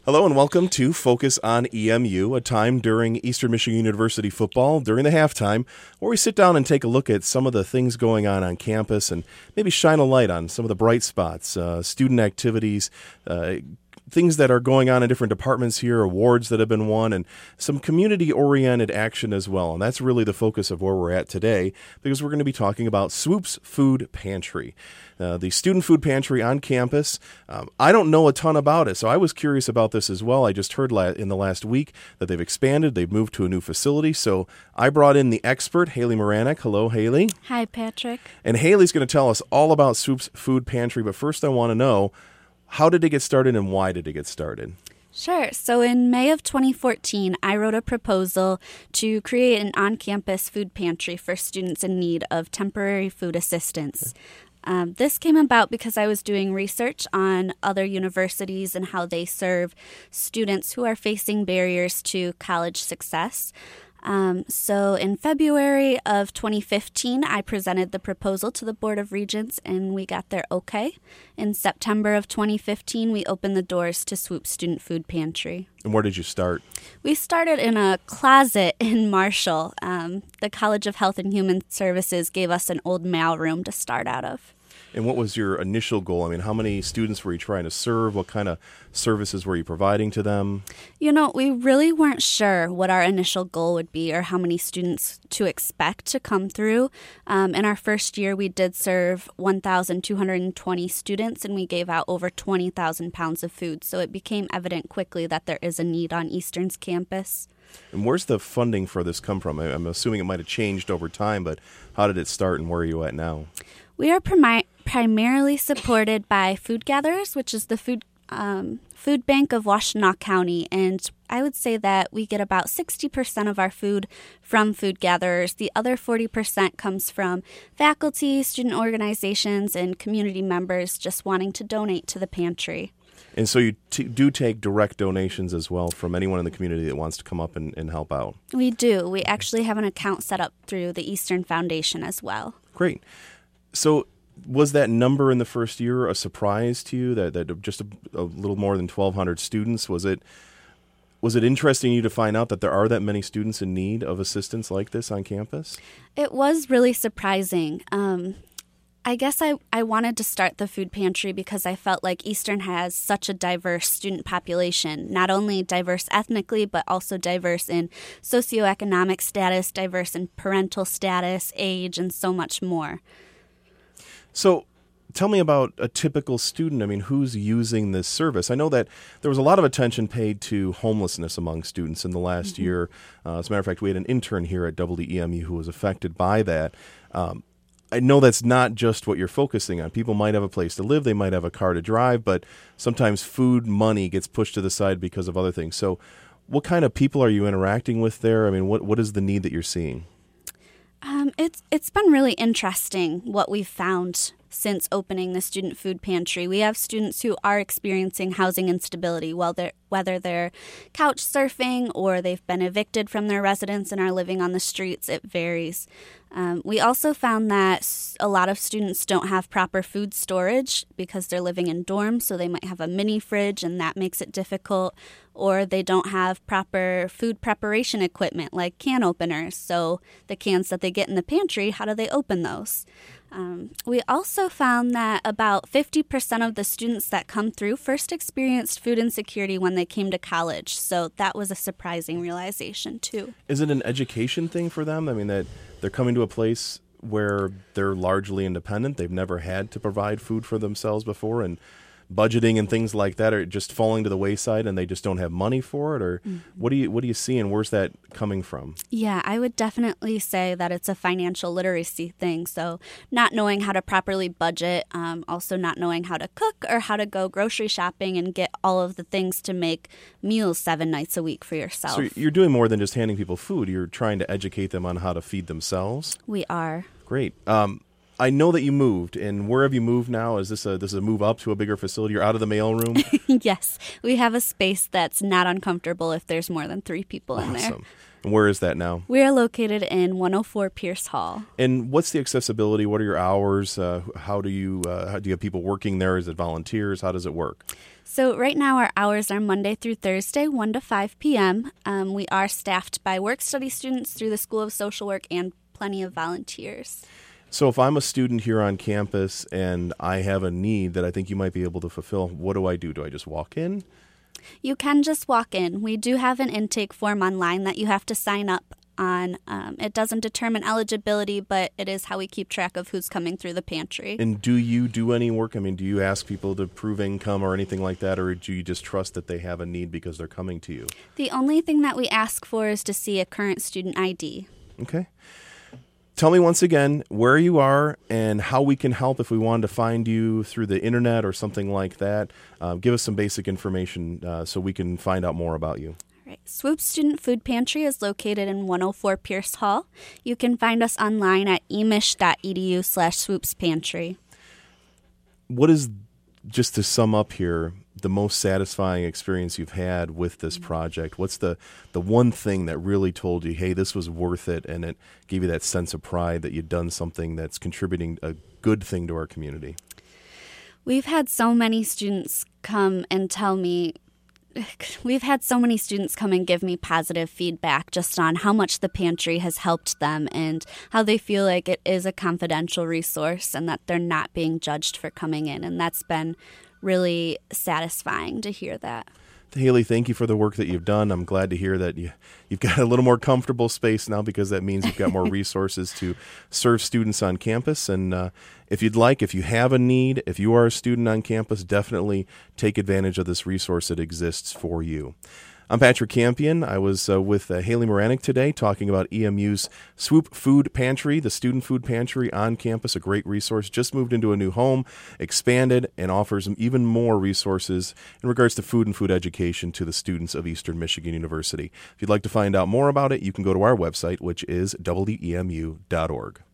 Hello and welcome to Focus on EMU, a time during Eastern Michigan University football during the halftime where we sit down and take a look at some of the things going on campus and maybe shine a light on some of the bright spots, student activities, things that are going on in different departments here, awards that have been won, and some community-oriented action as well. And that's really the focus of where we're at today because we're going to be talking about Swoop's Food Pantry, the student food pantry on campus. I don't know a ton about it, so I was curious about this as well. I just heard in the last week that they've expanded. They've moved to a new facility, so I brought in the expert, Haley Moranek. Hello, Haley. Hi, Patrick. And Haley's going to tell us all about Swoop's Food Pantry, but first I want to know, how did it get started and why did it get started? Sure. So in May of 2014, I wrote a proposal to create an on-campus food pantry for students in need of temporary food assistance. This came about because I was doing research on other universities and how they serve students who are facing barriers to college success. So in February of 2015, I presented the proposal to the Board of Regents and we got their okay. In September of 2015, we opened the doors to Swoop Student Food Pantry. And where did you start? We started in a closet in Marshall. The College of Health and Human Services gave us an old mail room to start out of. And what was your initial goal? I mean, how many students were you trying to serve? What kind of services were you providing to them? You know, we really weren't sure what our initial goal would be or how many students to expect to come through. In our first year, we did serve 1,220 students, and we gave out over 20,000 pounds of food. So it became evident quickly that there is a need on Eastern's campus. And where's the funding for this come from? I'm assuming it might have changed over time, but how did it start and where are you at now? We are primarily supported by Food Gatherers, which is the food bank of Washtenaw County, and I would say that we get about 60% of our food from Food Gatherers. The other 40% comes from faculty, student organizations, and community members just wanting to donate to the pantry. And so you do take direct donations as well from anyone in the community that wants to come up and help out? We do. We actually have an account set up through the Eastern Foundation as well. Great. So was that number in the first year a surprise to you, that just a little more than 1,200 students? Was it interesting to you to find out that there are that many students in need of assistance like this on campus? It was really surprising. I guess I wanted to start the food pantry because I felt like Eastern has such a diverse student population, not only diverse ethnically, but also diverse in socioeconomic status, diverse in parental status, age, and so much more. So tell me about a typical student. I mean, who's using this service? I know that there was a lot of attention paid to homelessness among students in the last year. As a matter of fact, we had an intern here at WEMU who was affected by that. I know that's not just what you're focusing on. People might have a place to live, they might have a car to drive, but sometimes food money gets pushed to the side because of other things. So what kind of people are you interacting with there? I mean, what is the need that you're seeing? It's been really interesting what we've found since opening the student food pantry. We have students who are experiencing housing instability, whether they're couch surfing or they've been evicted from their residence and are living on the streets. It varies. We also found that a lot of students don't have proper food storage because they're living in dorms, so they might have a mini fridge and that makes it difficult, or they don't have proper food preparation equipment like can openers, so the cans that they get in the pantry, how do they open those? We also found that about 50% of the students that come through first experienced food insecurity when they came to college, so that was a surprising realization too. Is it an education thing for them? I mean, that they're coming to a place where they're largely independent. They've never had to provide food for themselves before, and budgeting and things like that are just falling to the wayside and they just don't have money for it? Or what do you see, and where's that coming from? Yeah, I would definitely say that it's a financial literacy thing. So not knowing how to properly budget, also not knowing how to cook or how to go grocery shopping and get all of the things to make meals 7 nights a week for yourself. So you're doing more than just handing people food. You're trying to educate them on how to feed themselves. We are. Great. I know that you moved, and where have you moved now? Is this a move up to a bigger facility? You're out of the mailroom? Yes. We have a space that's not uncomfortable if there's more than 3 people in there. Awesome. And where is that now? We are located in 104 Pierce Hall. And what's the accessibility? What are your hours? How do you have people working there? Is it volunteers? How does it work? So right now our hours are Monday through Thursday, 1 to 5 p.m. We are staffed by work-study students through the School of Social Work and plenty of volunteers. So if I'm a student here on campus and I have a need that I think you might be able to fulfill, what do I do? Do I just walk in? You can just walk in. We do have an intake form online that you have to sign up on. It doesn't determine eligibility, but it is how we keep track of who's coming through the pantry. And do you do any work? I mean, do you ask people to prove income or anything like that, or do you just trust that they have a need because they're coming to you? The only thing that we ask for is to see a current student ID. Okay. Tell me once again where you are and how we can help if we wanted to find you through the internet or something like that. Give us some basic information so we can find out more about you. Right. Swoop Student Food Pantry is located in 104 Pierce Hall. You can find us online at emish.edu/swoopspantry. What is, just to sum up here, the most satisfying experience you've had with this project? What's the one thing that really told you, hey, this was worth it, and it gave you that sense of pride that you'd done something that's contributing a good thing to our community? We've had so many students come and tell me, we've had so many students come and give me positive feedback just on how much the pantry has helped them and how they feel like it is a confidential resource and that they're not being judged for coming in. And that's been really satisfying to hear that. Haley, thank you for the work that you've done. I'm glad to hear that you've got a little more comfortable space now, because that means you've got more resources to serve students on campus. And if you have a need, if you are a student on campus, definitely take advantage of this resource that exists for you. I'm Patrick Campion. I was with Haley Moranic today talking about EMU's Swoop Food Pantry, the student food pantry on campus, a great resource. Just moved into a new home, expanded, and offers even more resources in regards to food and food education to the students of Eastern Michigan University. If you'd like to find out more about it, you can go to our website, which is wemu.org.